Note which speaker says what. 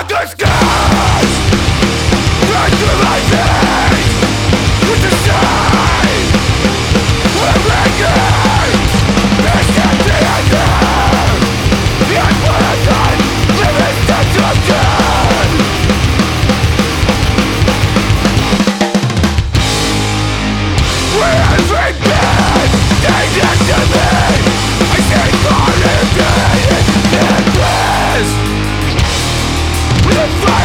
Speaker 1: the skies, right through my veins, with the shine of anger. It's empty in there, yet what I've done, living destruction. Where every bit, they next to me, I see God in me, in this. With a fire